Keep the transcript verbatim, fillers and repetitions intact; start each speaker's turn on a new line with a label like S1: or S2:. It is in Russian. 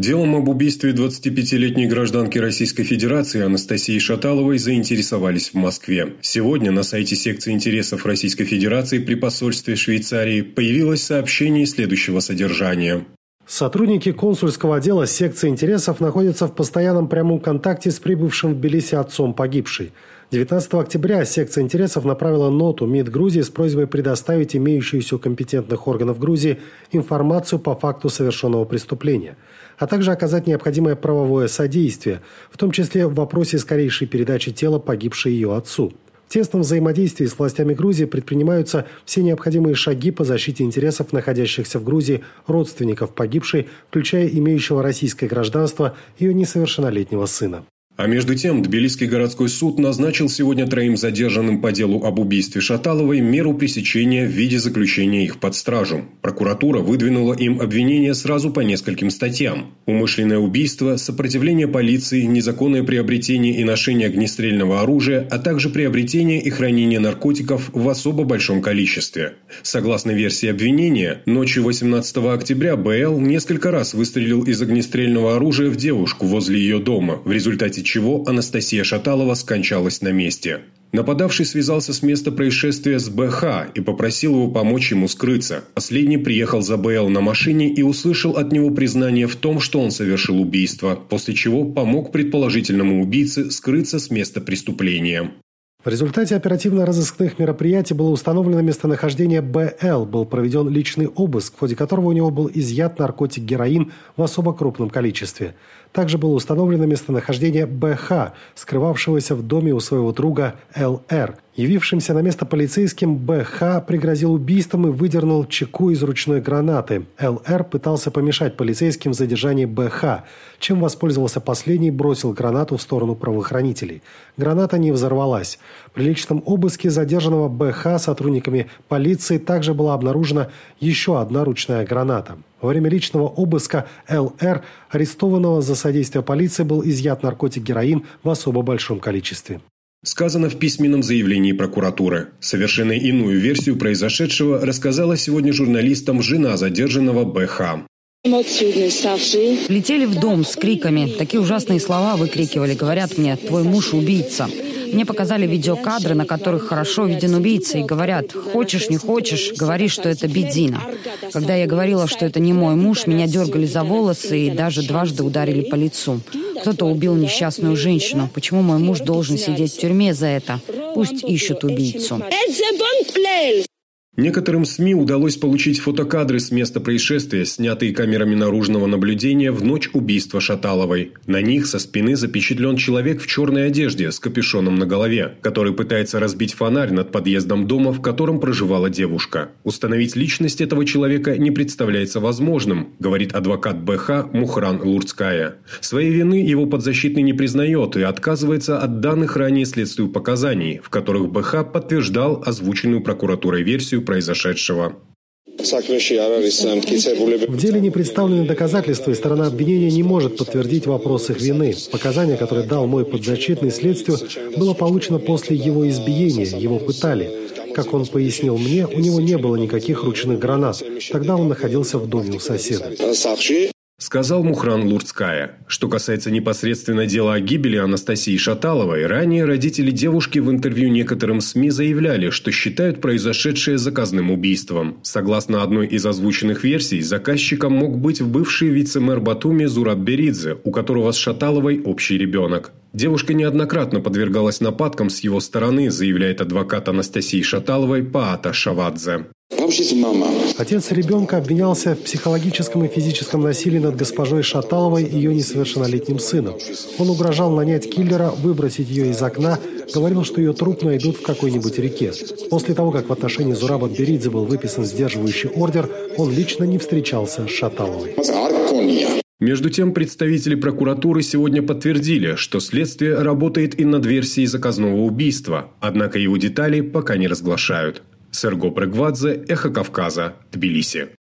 S1: Делом об убийстве двадцатипятилетней гражданки Российской Федерации Анастасии Шаталовой заинтересовались в Москве. Сегодня на сайте секции интересов Российской Федерации при посольстве Швейцарии появилось сообщение следующего содержания.
S2: Сотрудники консульского отдела секции интересов находятся в постоянном прямом контакте с прибывшим в Тбилиси отцом погибшей. девятнадцатого октября секция интересов направила ноту МИД Грузии с просьбой предоставить имеющуюся у компетентных органов Грузии информацию по факту совершенного преступления, а также оказать необходимое правовое содействие, в том числе в вопросе скорейшей передачи тела погибшей ее отцу. В тесном взаимодействии с властями Грузии предпринимаются все необходимые шаги по защите интересов находящихся в Грузии родственников погибшей, включая имеющего российское гражданство ее несовершеннолетнего сына.
S1: А между тем, Тбилисский городской суд назначил сегодня троим задержанным по делу об убийстве Шаталовой меру пресечения в виде заключения их под стражу. Прокуратура выдвинула им обвинения сразу по нескольким статьям: умышленное убийство, сопротивление полиции, незаконное приобретение и ношение огнестрельного оружия, а также приобретение и хранение наркотиков в особо большом количестве. Согласно версии обвинения, ночью восемнадцатого октября БЛ несколько раз выстрелил из огнестрельного оружия в девушку возле ее дома, в результате чего Анастасия Шаталова скончалась на месте. Нападавший связался с места происшествия с БХ и попросил его помочь ему скрыться. Последний приехал за БЛ на машине и услышал от него признание в том, что он совершил убийство, после чего помог предположительному убийце скрыться с места преступления.
S2: В результате оперативно-розыскных мероприятий было установлено местонахождение БЛ, был проведен личный обыск, в ходе которого у него был изъят наркотик героин в особо крупном количестве. Также было установлено местонахождение БХ, скрывавшегося в доме у своего друга ЛР. Явившимся на место полицейским БХ пригрозил убийством и выдернул чеку из ручной гранаты. ЛР пытался помешать полицейским в задержании БХ, чем воспользовался последний и бросил гранату в сторону правоохранителей. Граната не взорвалась. При личном обыске задержанного БХ сотрудниками полиции также была обнаружена еще одна ручная граната. Во время личного обыска ЛР, арестованного за содействие полиции, был изъят наркотик героин в особо большом количестве.
S1: Сказано в письменном заявлении прокуратуры. Совершенно иную версию произошедшего рассказала сегодня журналистам жена задержанного БХ.
S3: Летели в дом с криками. Такие ужасные слова выкрикивали. Говорят мне: «Твой муж убийца». Мне показали видеокадры, на которых хорошо виден убийца, и говорят: «Хочешь, не хочешь, говори, что это Бедзина». Когда я говорила, что это не мой муж, меня дергали за волосы и даже дважды ударили по лицу. Кто-то убил несчастную женщину. Почему мой муж должен сидеть в тюрьме за это? Пусть ищут убийцу.
S1: Некоторым СМИ удалось получить фотокадры с места происшествия, снятые камерами наружного наблюдения в ночь убийства Шаталовой. На них со спины запечатлен человек в черной одежде с капюшоном на голове, который пытается разбить фонарь над подъездом дома, в котором проживала девушка. Установить личность этого человека не представляется возможным, говорит адвокат БХ Мухран Лурцкая. Своей вины его подзащитный не признает и отказывается от данных ранее следствию показаний, в которых БХ подтверждал озвученную прокуратурой версию произошедшего.
S2: В деле не представлены доказательства, и сторона обвинения не может подтвердить вопрос их вины. Показания, которые дал мой подзащитный следствию, было получено после его избиения, его пытали. Как он пояснил мне, у него не было никаких ручных гранат. Тогда он находился в доме у соседа.
S1: Сказал Мухран Лурцкая. Что касается непосредственно дела о гибели Анастасии Шаталовой, ранее родители девушки в интервью некоторым СМИ заявляли, что считают произошедшее заказным убийством. Согласно одной из озвученных версий, заказчиком мог быть бывший вице-мэр Батуми Зураб Беридзе, у которого с Шаталовой общий ребенок. Девушка неоднократно подвергалась нападкам с его стороны, заявляет адвокат Анастасии Шаталовой Паата Шавадзе.
S2: Отец ребенка обвинялся в психологическом и физическом насилии над госпожой Шаталовой и ее несовершеннолетним сыном. Он угрожал нанять киллера, выбросить ее из окна, говорил, что ее труп найдут в какой-нибудь реке. После того, как в отношении Зураба Беридзе был выписан сдерживающий ордер, он лично не встречался с Шаталовой.
S1: Между тем, представители прокуратуры сегодня подтвердили, что следствие работает и над версией заказного убийства, однако его детали пока не разглашают. Серго Прегвадзе, Эхо Кавказа, Тбилиси.